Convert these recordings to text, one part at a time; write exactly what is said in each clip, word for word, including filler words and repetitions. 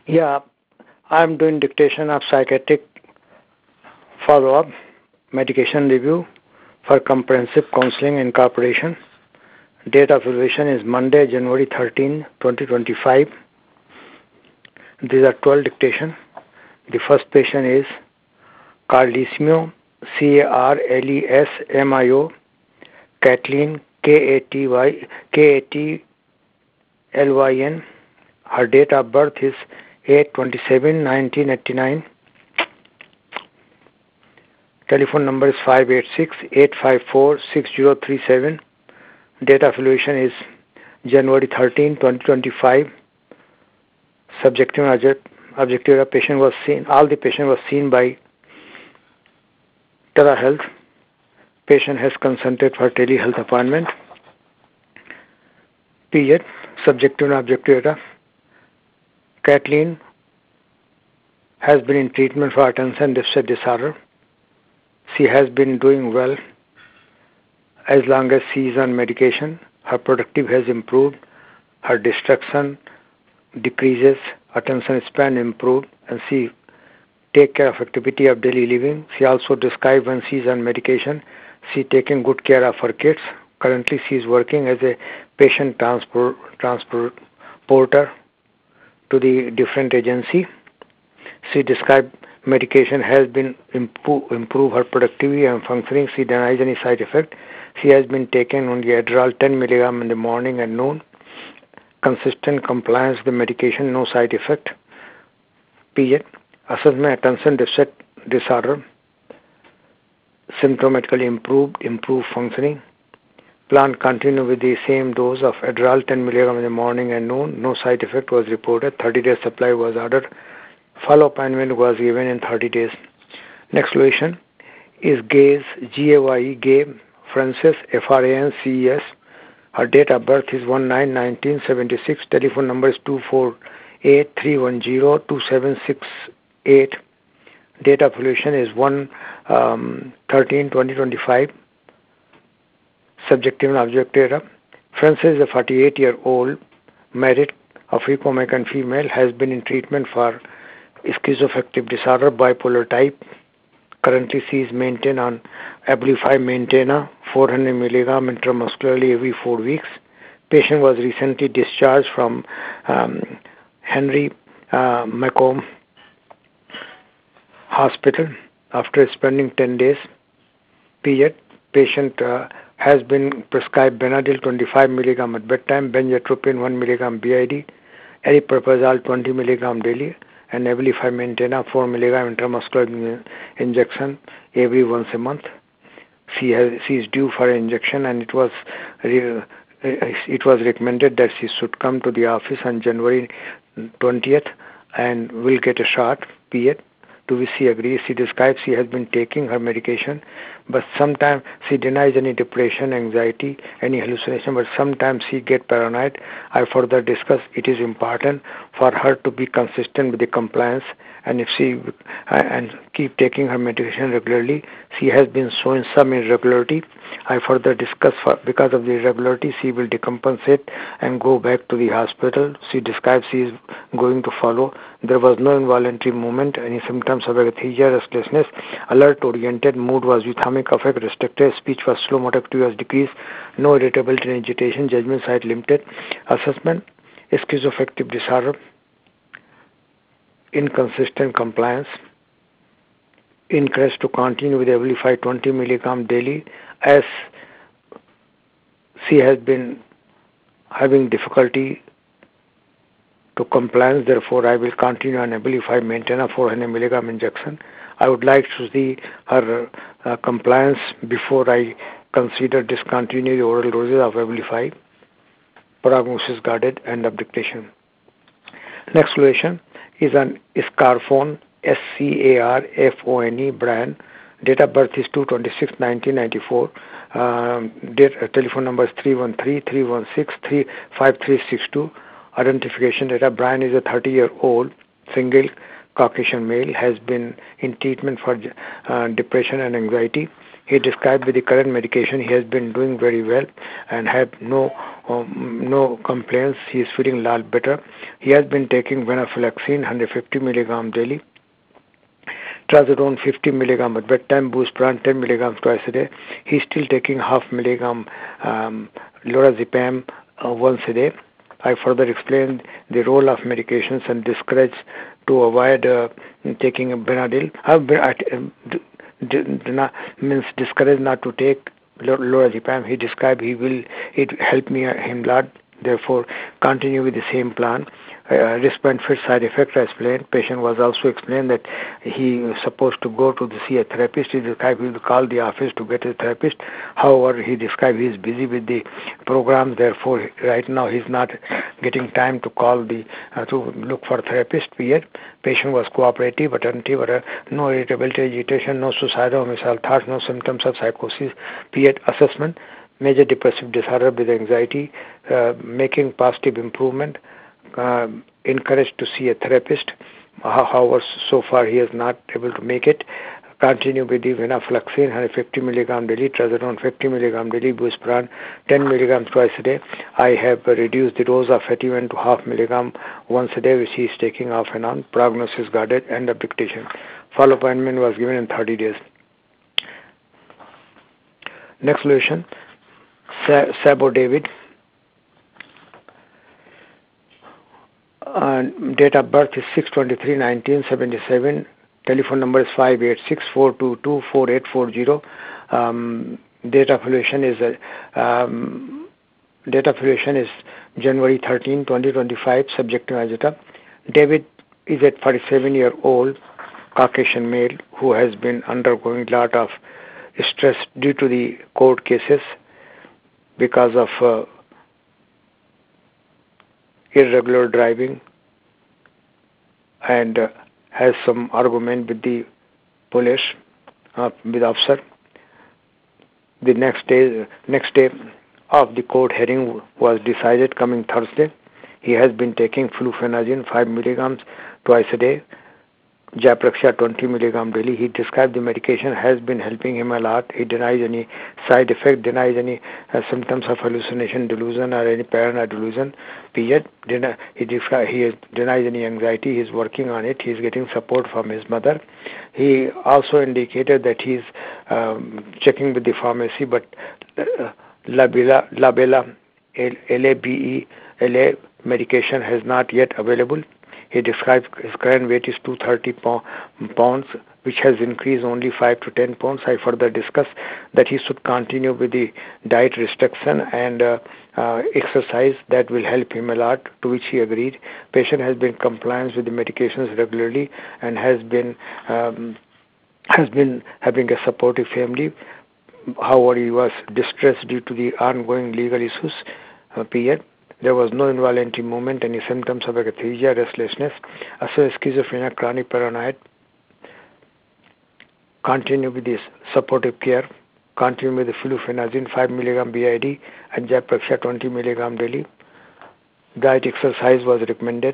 Yeah, I'm doing dictation of psychiatric follow-up medication review for comprehensive counseling incorporation. Date of evaluation is Monday, January thirteenth, twenty twenty-five. These are twelve dictation. The first patient is Carlesimo, C A R L E S M I O, Kathleen, K A T Y, K A T L Y N. Her date of birth is eight twenty-seven nineteen eighty-nine. Telephone number is five eight six, eight five four, six zero three seven. Date of evaluation is January thirteenth, twenty twenty-five. Subjective and objective patient was seen. All the patient was seen by telehealth. Patient has consented for telehealth appointment. Period. Subjective and objective data. Kathleen has been in treatment for attention deficit disorder. She has been doing well as long as she is on medication. Her productive has improved. Her distraction decreases. Attention span improved, and she take care of activity of daily living. She also described when she is on medication, she taking good care of her kids. Currently, she is working as a patient transport transporter to the different agency. She described medication has been improve, improve her productivity and functioning. She denies any side effect. She has been taking only Adderall ten milligram in the morning and noon. Consistent compliance with the medication, no side effect. Period. Assessment attention deficit disorder. Symptomatically improved, improved functioning. Plan continue with the same dose of Adderall ten milligram in the morning and noon. No side effect was reported. thirty days supply was ordered. Follow appointment was given in thirty days. Next location is Gaze, G A Y E, Gaye Frances, F R A N C E S. Her date of birth is one nine nineteen seventy-six. Telephone number is two four eight, three one zero, two seven six eight. Date of evaluation is one thirteen twenty twenty-five. Subjective and objective data. Frances is a forty-eight-year-old, married, African-American female, has been in treatment for schizoaffective disorder, bipolar type. Currently, she is maintained on Abilify Maintainer, four hundred milligram intramuscularly every four weeks. Patient was recently discharged from um, Henry uh, Macomb Hospital after spending ten days. Period. Patient uh, has been prescribed Benadryl twenty-five milligram at bedtime, Benztropine one milligram B I D, Aripiprazole twenty milligram daily, and Abilify Maintainer four milligram intramuscular injection every once a month. She has she is due for an injection, and it was it was recommended that she should come to the office on January twentieth and will get a shot. Period. To which she agrees. She describes she has been taking her medication, but sometimes she denies any depression, anxiety, any hallucination, but sometimes she gets paranoid. I further discuss it is important for her to be consistent with the compliance, and if she uh, and keep taking her medication regularly. She has been showing some irregularity. I further discuss for, because of the irregularity, she will decompensate and go back to the hospital. She describes she is going to follow. There was no involuntary movement, any symptoms of akathisia, restlessness, alert-oriented, mood was euthymic affect, restricted, speech was slow, motor activity was decreased, no irritability and agitation, judgment side limited. Assessment, schizoaffective disorder, inconsistent compliance, encouraged to continue with Abilify twenty milligram daily as she has been having difficulty to compliance. Therefore, I will continue on Abilify Maintainer four hundred milligram injection. I would like to see her uh, compliance before I consider discontinue the oral doses of Abilify. Prognosis guarded, end of dictation. Next solution is an Scarfone, S C A R F O N E brand. Date of birth is two twenty-six nineteen ninety-four. Um, date, uh, telephone number is three one three, three one six, three five three six two. Identification data. Brian is a thirty-year-old, single, Caucasian male, has been in treatment for uh, depression and anxiety. He described with the current medication he has been doing very well and had no um, no complaints. He is feeling a lot better. He has been taking venlafaxine one hundred fifty milligram daily, trazodone fifty milligram at bedtime, buspirone ten milligrams twice a day. He's still taking half milligram um, lorazepam uh, once a day. I further explained the role of medications and discouraged to avoid uh, taking a Benadryl. Uh, d- d- d- not, means discouraged not to take lorazepam. He described he will it help me uh, him a lot. Therefore, continue with the same plan. Uh, risk benefit side effect I explained. Patient was also explained that he was supposed to go to the, see a therapist. He described he will call the office to get a therapist. However, he described he is busy with the programs. Therefore, right now he is not getting time to call the uh, to look for a therapist. Period. Patient was cooperative, attentive, uh, no irritability, agitation, no suicidal, homicidal thoughts, no symptoms of psychosis. Period. Assessment. Major depressive disorder with anxiety, uh, making positive improvement, uh, encouraged to see a therapist. However, so far he is not able to make it. Continue with the venlafaxine one hundred fifty milligram daily, trazodone fifty milligram daily, buspirone ten milligrams twice a day. I have uh, reduced the dose of Ativan to half milligram once a day, which he is taking off and on. Prognosis guarded. End of dictation. Follow appointment was given in thirty days. Next solution. Sabo David, uh, date of birth is six twenty-three nineteen seventy-seven, telephone number is five eight six, four two two, four eight four zero, um, date of relation is uh, um, date of relation is January thirteenth, twenty twenty-five, subject to agita. David is a forty-seven year old Caucasian male who has been undergoing a lot of stress due to the court cases because of uh, irregular driving and uh, has some argument with the police, uh, with officer. The next day, next day of the court hearing was decided coming Thursday. He has been taking flufenazine five milligrams twice a day, Japraxia twenty milligram daily. He described the medication has been helping him a lot. He denies any side effect, denies any uh, symptoms of hallucination, delusion, or any paranoid delusion. Period. Deni- he, descri- he denies any anxiety. He is working on it. He is getting support from his mother. He also indicated that he is um, checking with the pharmacy, but uh, Labella, Labella, L A B E L A medication has not yet available. He describes his current weight is two hundred thirty pounds, which has increased only five to ten pounds. I further discussed that he should continue with the diet restriction and uh, uh, exercise. That will help him a lot, to which he agreed. Patient has been compliant with the medications regularly and has been um, has been having a supportive family. However, he was distressed due to the ongoing legal issues. Uh, period. There was no involuntary movement, any symptoms of akathisia, restlessness, also schizophrenia, chronic paranoid. Continue with this supportive care. Continue with the flufenazine five milligram B I D and Japraxia twenty milligram daily. Diet exercise was recommended.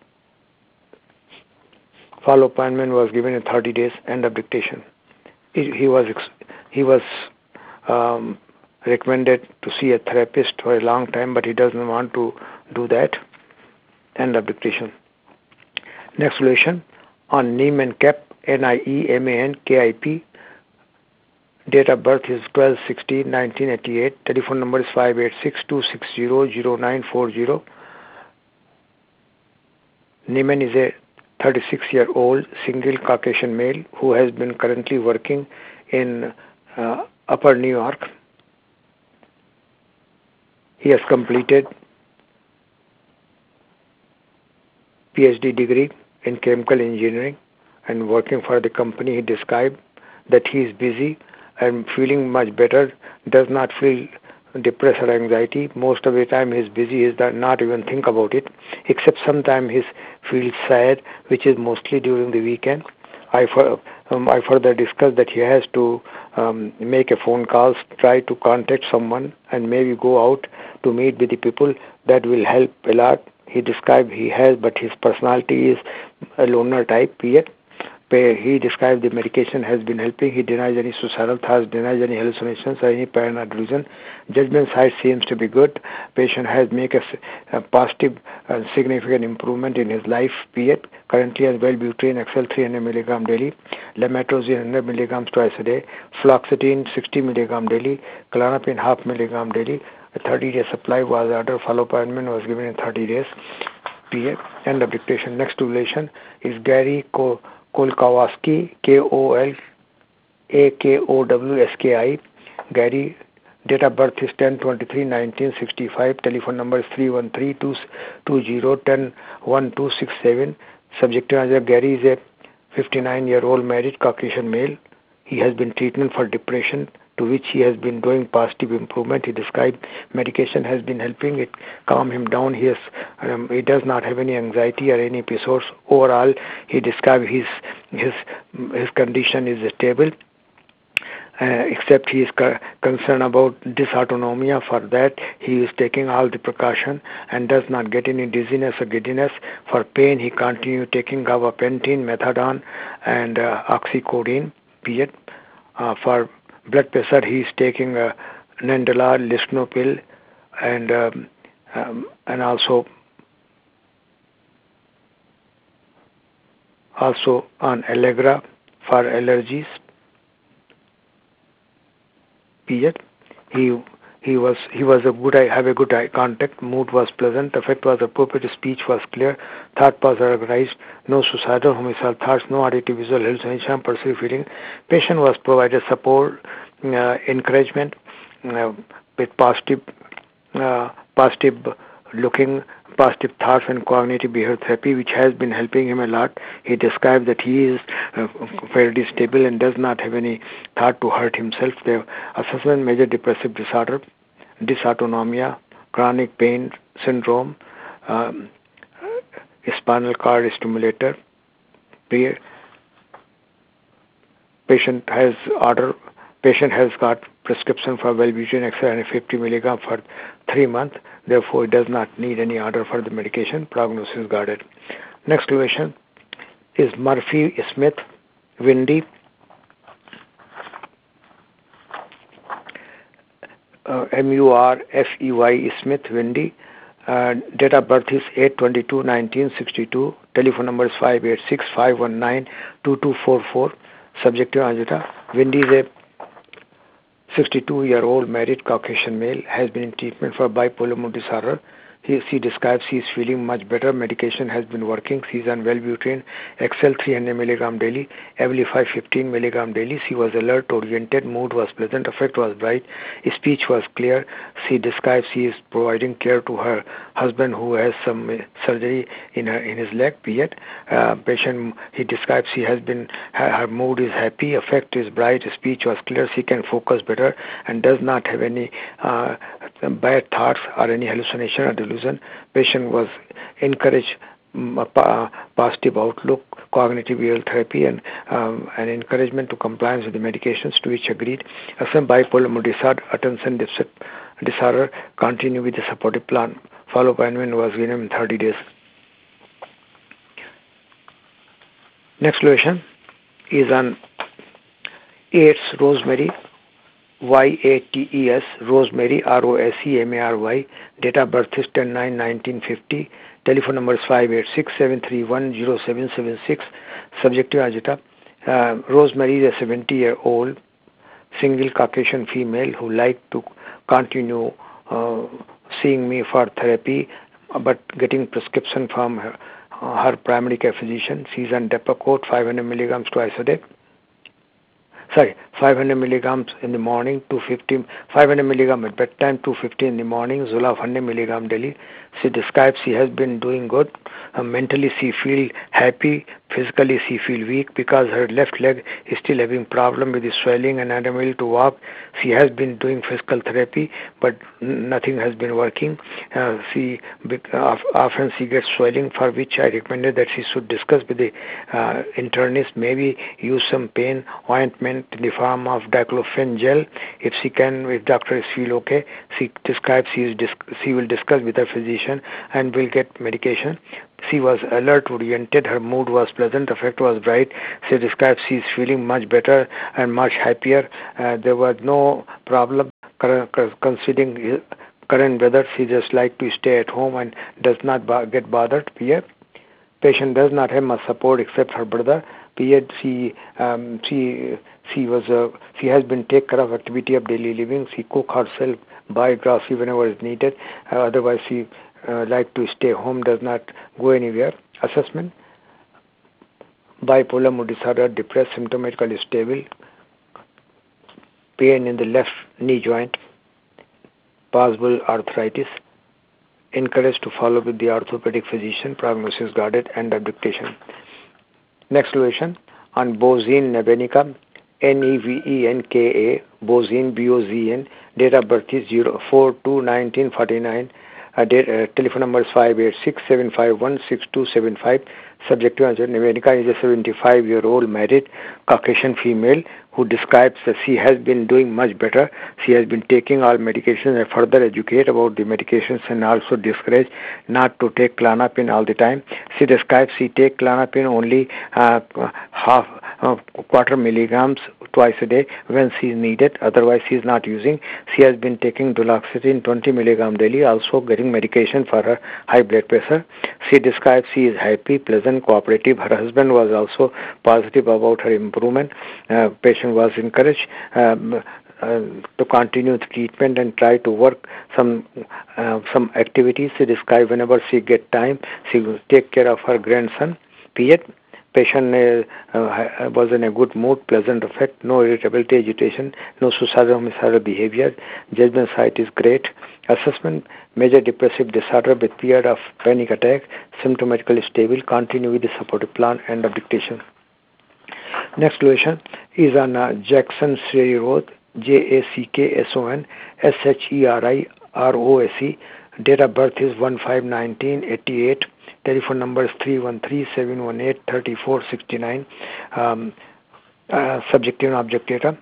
Follow appointment was given in thirty days. End of dictation. He, he was he was um, recommended to see a therapist for a long time, but he doesn't want to do that. End of dictation. Next solution on Neem and Kep, N I E M A N K I P. Date of birth is twelve sixteen nineteen eighty-eight. Telephone number is five eight six, two six zero, zero nine four zero. Neiman is a thirty-six year old single Caucasian male who has been currently working in uh, Upper New York. He has completed P H D degree in chemical engineering and working for the company. He described that he is busy and feeling much better, does not feel depressed or anxiety. Most of the time he is busy, he does not even think about it, except sometimes he feels sad, which is mostly during the weekend. I, um, I further discussed that he has to um, make a phone call, try to contact someone, and maybe go out to meet with the people. That will help a lot. He described he has, but his personality is a loner type, period. He described the medication has been helping. He denies any suicidal thoughts, denies any hallucinations or any paranoid delusion. Judgment side seems to be good. Patient has made a, a positive and significant improvement in his life, period. Currently has Wellbutrin X L three hundred milligrams daily, Lamotrigine one hundred milligrams twice a day, Fluoxetine sixty milligrams daily, Klonopin half milligram daily. A thirty-day supply was ordered. Follow-up appointment was given in thirty days. Period. End of dictation. Next relation is Gary Kolkowski, K O L A K O W S K I. Gary, date of birth is ten twenty-three nineteen sixty-five. Telephone number is three one three, two zero, one zero, one two six seven. Subject to Gary is a fifty-nine-year-old married Caucasian male. He has been treatment for depression, to which he has been doing positive improvement. He described medication has been helping it calm him down. He has, um, he does not have any anxiety or any episodes. Overall, he described his his his condition is stable. Uh, except he is co- concerned about dysautonomia. For that, he is taking all the precaution and does not get any dizziness or giddiness. For pain, he continues taking gabapentin, methadone, and uh, oxycodone. Period. Uh, for blood pressure, he is taking uh, Nandala, Lisinopril, and um, um, and also also on Allegra for allergies. Period. He he was he was a good eye, have a good eye contact. Mood was pleasant. Affect was appropriate. Speech was clear. Thought was organized. No suicidal, homicidal thoughts. No auditive, visual hallucination, perceived feeling. Patient was provided support, uh, encouragement uh, with positive uh, positive looking. Positive thoughts and cognitive behavior therapy, which has been helping him a lot. He described that he is uh, fairly stable and does not have any thought to hurt himself. The assessment: major depressive disorder, dysautonomia, chronic pain syndrome, um, spinal cord stimulator. Patient has order. Patient has got prescription for Wellbutrin X L fifty milligrams for three months. Therefore, it does not need any order for the medication. Prognosis guarded. Next question is Murphy Smith Windy. Uh, M U R F E Y Smith Windy. Uh, date of birth is eight twenty-two nineteen sixty-two. Telephone number is five eight six, five one nine, two two four four. Subject to agita. Windy is a sixty-two-year-old married Caucasian male, has been in treatment for bipolar mood disorder. He, she describes he is feeling much better. Medication has been working. She is on Wellbutrin X L three hundred milligrams daily, Abilify fifteen milligrams daily. She was alert, oriented, mood was pleasant, affect was bright, speech was clear. She describes she is providing care to her husband who has some surgery in her in his leg. Period. Uh, patient, he describes she has been her, her mood is happy, affect is bright, speech was clear. She can focus better and does not have any uh, bad thoughts or any hallucination or delusion. Patient was encouraged um, a positive outlook, cognitive behavioral therapy, and um, an encouragement to compliance with the medications, to which agreed. Some bipolar mood disorder, attention deficit disorder, continue with the supportive plan. Follow-up appointment was given in thirty days. Next question is on AIDS, Rosemary. Y A T E S, Rosemary, R O S E M A R Y. Date of birth is ten nine nineteen fifty. Telephone number is five eight six, seven three one, zero seven seven six. Subject to agita. Uh, Rosemary is a seventy-year-old single Caucasian female who like to continue uh, seeing me for therapy, but getting prescription from her, uh, her primary care physician. She is on Depakote five hundred milligrams twice a day. Sorry, five hundred milligrams in the morning, two hundred fifty, five hundred milligrams at bedtime, two hundred fifty in the morning, Zoloft one hundred milligrams daily. She describes she has been doing good. Uh, mentally she feel happy, physically she feel weak because her left leg is still having problem with the swelling and unable to walk. She has been doing physical therapy, but nothing has been working. Uh, she often she gets swelling, for which I recommended that she should discuss with the uh, internist, maybe use some pain ointment in the form of diclofenac gel. If she can, if doctors feel okay, she describes she, is, she will discuss with her physician and will get medication. She was alert, oriented. Her mood was pleasant. Affect was bright. She described she is feeling much better and much happier. Uh, there was no problem considering current weather. She just like to stay at home and does not get bothered. P A. Patient does not have much support except her brother. P A. She um, she she was uh, she has been take care of activity of daily living. She cook herself, buy grocery whenever is needed. Uh, otherwise, she uh, like to stay home, does not go anywhere. Assessment: bipolar mood disorder, depressed, symptomatically stable, pain in the left knee joint, possible arthritis. Encouraged to follow with the orthopedic physician. Prognosis guarded and abduction. Next location on Bozene Nevenica, N E V E N K A, Bozene, B O Z N. Date of birth is zero four two nineteen forty-nine. Uh, date, uh, telephone number is five eight six, seven five one, six two seven five. Subject to answer: Nevenica is a seventy-five-year-old married Caucasian female who describes that she has been doing much better. She has been taking all medications and further educate about the medications and also discourage not to take Klonopin all the time. She describes she take Klonopin only uh, half, uh, quarter milligrams twice a day when she is needed. Otherwise, she is not using. She has been taking duloxetine twenty milligrams daily, also getting medication for her high blood pressure. She describes she is happy, pleasant, cooperative. Her husband was also positive about her improvement. Uh, patient was encouraged um, uh, to continue the treatment and try to work some uh, some activities. She described whenever she get time, she will take care of her grandson. P A. Patient uh, uh, was in a good mood, pleasant affect, no irritability, agitation, no suicidal homicidal behavior. Judgment sight is great. Assessment: major depressive disorder with period of panic attack, symptomatically stable, continue with the supportive plan and abdication. Next location is on uh, Jackson Sherry Road, J A C K S O N S H E R I R O S E. Date of birth is one five nineteen eighty-eight. Telephone number is three one three, seven one eight, three four six nine. Um, uh, subjective and objective data.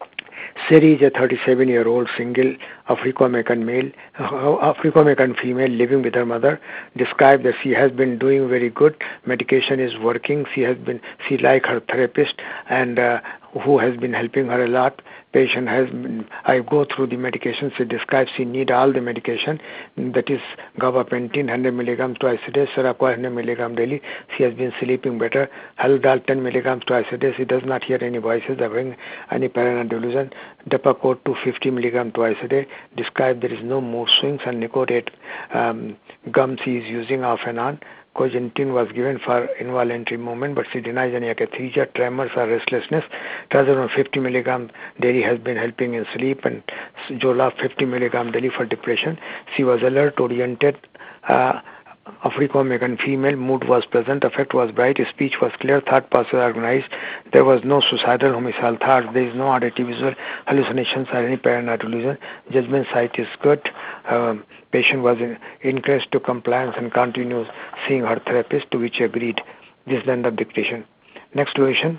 Seri is a thirty-seven-year-old single African-American male, uh, African-American female living with her mother. Described that she has been doing very good. Medication is working. She has been, she like her therapist and uh, who has been helping her a lot. Patient has been, I go through the medication. She describes she need all the medication. That is gabapentin one hundred milligrams twice a day, Seroquel one hundred milligrams daily. She has been sleeping better. Haldol ten milligrams twice a day. She does not hear any voices having any paranoid delusion. Depakote two hundred fifty milligrams twice a day. Described there is no mood swings and Nicorette um, gum she is using off and on. Cogentin was given for involuntary movement, but she denies any akathisia, tremors, or restlessness. Trazodone fifty milligrams daily has been helping in sleep, and Zoloft fifty milligrams daily for depression. She was alert, oriented, uh, African-American female, mood was pleasant, affect was bright, speech was clear, thought process organized. There was no suicidal homicidal thoughts. There is no auditory visual hallucinations or any paranoid delusion. Judgment sight is good. Um, patient was in, encouraged to compliance and continues seeing her therapist, to which agreed. This is the end of dictation. Next question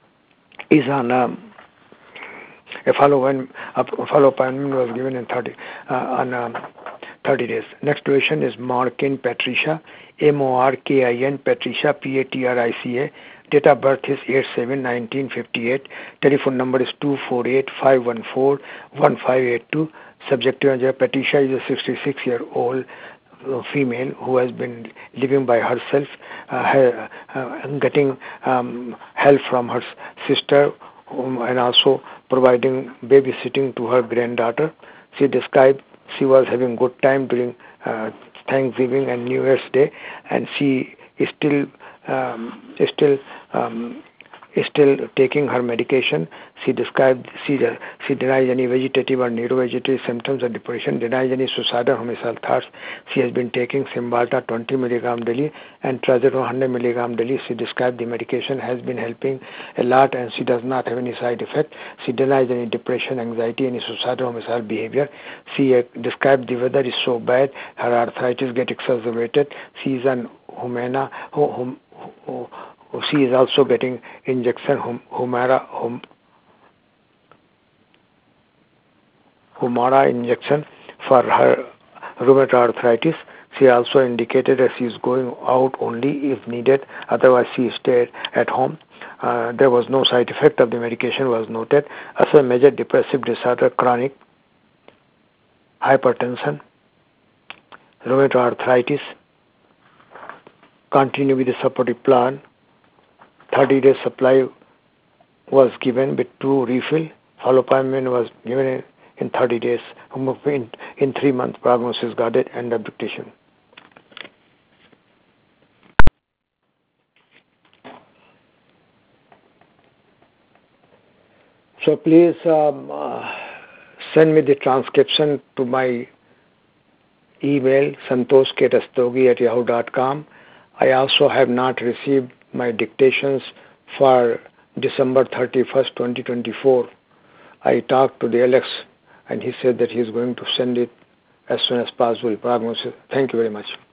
is on um, a follow-up a follow appointment was given in thirty uh, on um, thirty days. Next question is Morkin Patricia, M O R K I N Patricia, P A T R I C A. Date of birth is eight seven nineteen fifty-eight. Telephone number is two four eight, five one four, one five eight two. Subject to answer: Patricia is a sixty-six-year-old female who has been living by herself, uh, uh, getting um, help from her sister, um, and also providing babysitting to her granddaughter. She described she was having good time during uh, Thanksgiving and New Year's Day, and she is still um, is still um, is still taking her medication. She described she she denies any vegetative or neurovegetative symptoms of depression, denies any suicidal homicidal thoughts. She has been taking Cymbalta twenty milligrams daily and Trazodone one hundred milligrams daily. She described the medication has been helping a lot, and she does not have any side effect. She denies any depression, anxiety, any suicidal homicidal behavior. She uh, described the weather is so bad, her arthritis get exacerbated. She is an Humana, hum, hum, hum, she is also getting injection hum, Humara hum, Humara injection for her rheumatoid arthritis. She also indicated that she is going out only if needed, otherwise she stayed at home. Uh, there was no side effect of the medication was noted. As a major depressive disorder, chronic hypertension, rheumatoid arthritis, continue with the supportive plan. thirty days supply was given with two refill. Fallopamine was given in, in thirty days. In, in three months, prognosis guarded and abduction. So please um, uh, send me the transcription to my email santoshkerastogi at yahoo dot com. I also have not received my dictations for December thirty-first, twenty twenty-four. I talked to the Alex and he said that he is going to send it as soon as possible. Prognosis. Thank you very much.